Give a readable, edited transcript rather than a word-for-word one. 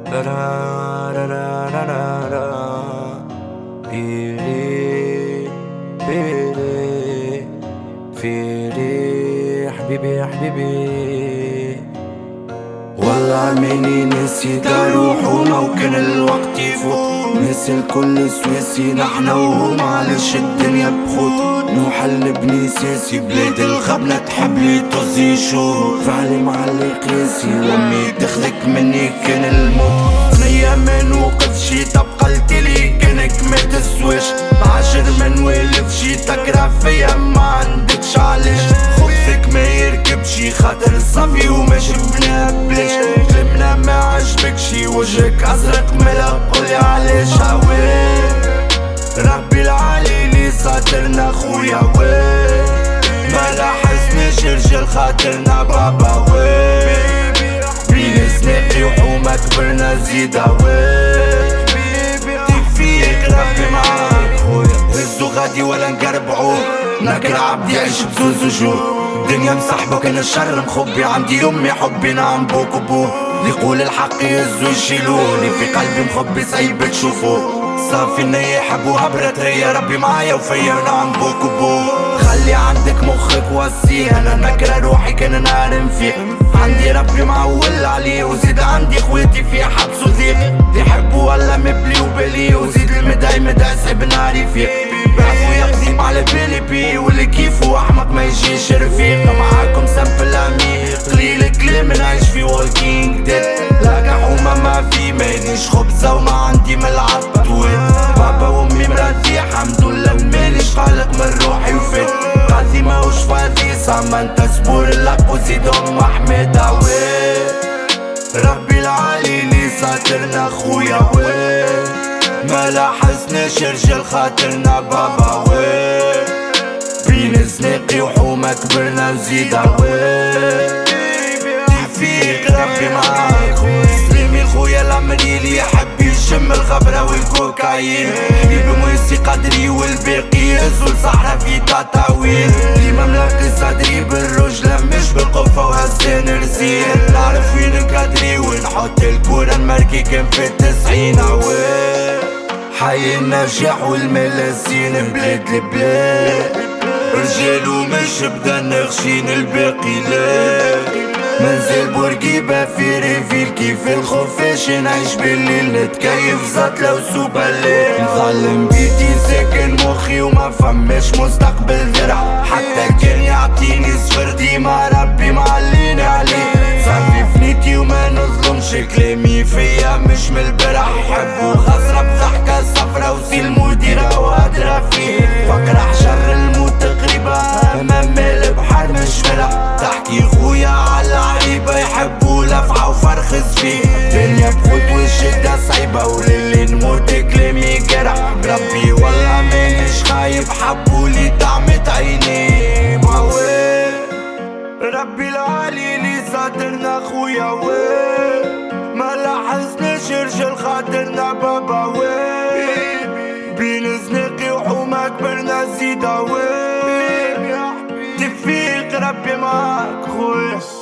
لا لا لا لا لا لا لا. فيلي فيلي فيلي حبيبي يا حبيبي، والله مني نسيت اروح وممكن الوقت يفوت، نسي الكل سويسي نحنا وهو معلش الدنيا بخوت، نوحل نبني سياسي بلاد الخبنة تحب لي طزي شو فعلي معلي قياسي، وامي تاخذك مني كان الموت، ثنية ما نوقف شي طب قلتلي كانك ما تسواش، 10 من والف شي تكره فيا ما عندكش علاش، خبثك ما يركبشي خاطر صافي وما شفنا بلاش، كلمنا ما عجبكشي وجهك ازرق ملا قولي علاش، ربي العالي لي ساترنا خويا ما لاحظناش رجال خاطرنا بابا بين سناقي وحومة كبرنا زيدا تفيق ربي معاك خويا، هزو غادي ولا نقربعوه، ناكل عبد يعيش بزوز وجوه، الدنيا مصاحبك انا الشر مخبي، عندي امي حبي نعم بوك وبوه، اللي يقول الحق يهزو يشيلوه، اللي في قلبي مخبي صعيب تشوفوه، صافي اني يحبوها برترية ربي معايا وفيا نعم بوك وبوه، خلي عندك مخك وسيه، انا نكره روحي كان نهار نفيق، عندي ربي معول عليه، وزيد عندي خواتي في حبس وضيق، اللي يحبوا ولا مبلي وبالي، وزيد المدعي مدعي صعب نهار يفيق، بعفو يقديم على بالي بي، واللي كيفو احمق ما يجيش رفيق، معاكم سامبل عميق، قليل كلام نعيش في والكينج ديد، لا كحومة ما في مانيش خبزة وما عندي ملعب طويل، بابا وامي مراتي حمد لله ماليش قلق من روحي وفات، قاضي ماهوش فاضي سما انت صبور اللق وزيد ام احمد عويل، ربي العالي لي ساترنا خويا ما لاحظناش رجال خاطرنا بابا بين سناقي وحومة كبرنا وزيدا تفيق ربي معاك سليمي خويا العمري لي يحب يشم الخبرة والكوكايين، حبيبي مويسي قدري والباقي يهزو الصحرا في تطاويل، ديما ملاقي صدري بالرجلة مش بالقفة وهزان رزين، نعرف وين نكادري ونحط الكورة الماركي كان في التسعين حي النجاح والملاسين بلاد البلاد، رجال ومش بدا نغشين الباقي لا، منزل بورقيبة في ريفيل كيف الخفاش، نعيش بالليل نتكيف زات لو سوبا الليل، نظلم بيتي ساكن مخي وما فماش مستقبل درع، حتى كان يعطيني صفر ديما ربي معليني عليه، صافي فنيتي وما نظلمش كلامي فيا مش من البرح، يحبوا غصرة بضحكة صفرة وزي المديرة وادرى فيه، فقرح شر الموت قريبة امام البحر مش ملح، تحكي خويا على عيبة يحبوا لفعة وفرخز فيه، دنيا بخوت والشدة صعيبة وللي نموت كلامي جرح، ربي والله مانيش خايب حبولي طعمت عيني ربي العالي لي ساترنا خويا ما لاحظناش رجال خاطرنا بابا بين زناقي وحومة كبرنا زيدا تفيق ربي معاك خويا.